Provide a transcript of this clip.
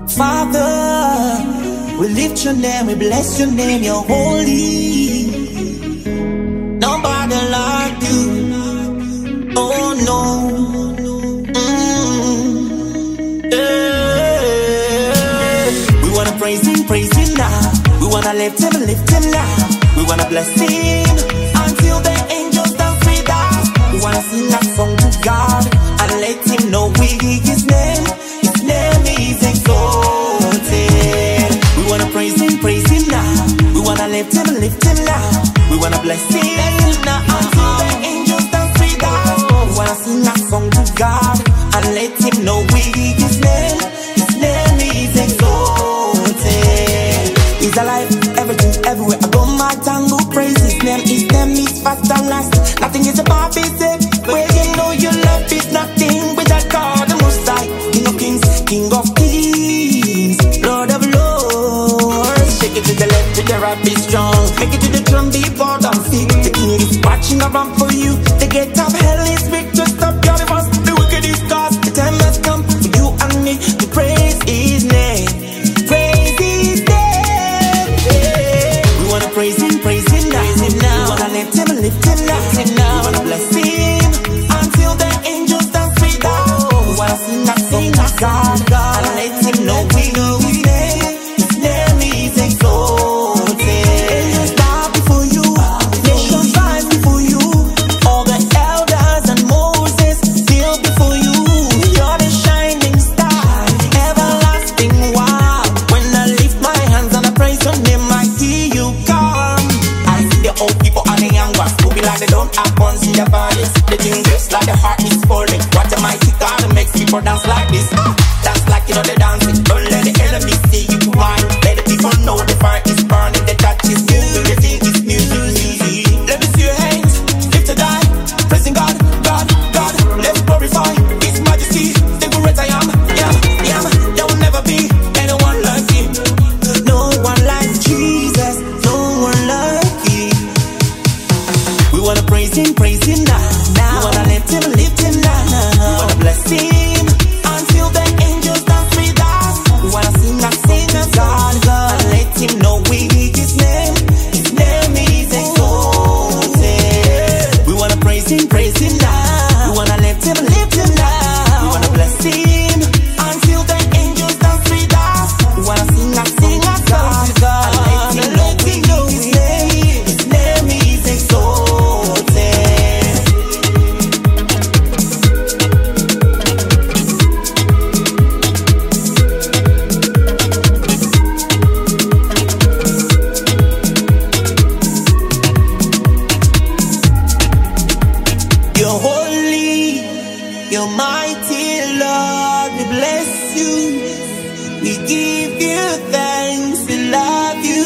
Father, we lift your name, we bless your name, you're holy. Nobody like you. Oh no. We wanna praise him now. We wanna lift him now. We wanna bless him until the angels dance with us. We wanna sing a song to God and let him know we his name. His name is exalted. We wanna praise him now. We wanna lift him now. We wanna bless him now until the angels dance with us. We wanna sing a song to God and let him know we his name. His name is exalted. He's alive, everything, everywhere. I go my tongue will praise his name. His name is fast and last. Nothing is above his head. Where you know your love is nothing without God the Most High. King of kings, King of kings, Lord of lords. Shake it to the left, to the right, be strong. Make it to the drum, be bold and see. The king is watching around for you. The gate of hell is big to stop your reverse. The wicked is cast. The time has come for you and me to praise his name. Praise his name. Yeah. We wanna praise him now. We wanna lift him now. We wanna bless him until the angels dance with us. We wanna sing a song to God and let him know we know his name. His name is exalted. Angels bow before you, nations rise before you. All the elders and Moses kneel before you. You're the shining star, everlasting one. When I lift my hands and I praise your name, I hear you come. I see the old people and the young ones who be like they don't have guns in their bodies. The thing looks like the heart is falling. What a mighty God that makes people dance like this. Dance like you know they dancing. Don't let the enemy see you whine. Let the people know the fire is burning. The touch is moving. The thing is music. Let me see your hands. Lift to die. Praising God, God, God. Let's glorify his majesty. The great I am. There will never be anyone like him. No one like Jesus. No one like him. We wanna praise him now. We wanna lift him now. We wanna bless him until the angels dance with us. We wanna sing a God and let him know we his name. His name is exalted. We wanna praise him now. We wanna lift him now. We wanna bless him until the angels dance with us. We wanna sing a God and let him know we his name. His name is exalted. You're holy, you're mighty, Lord, we bless you. We give you thanks, we love you.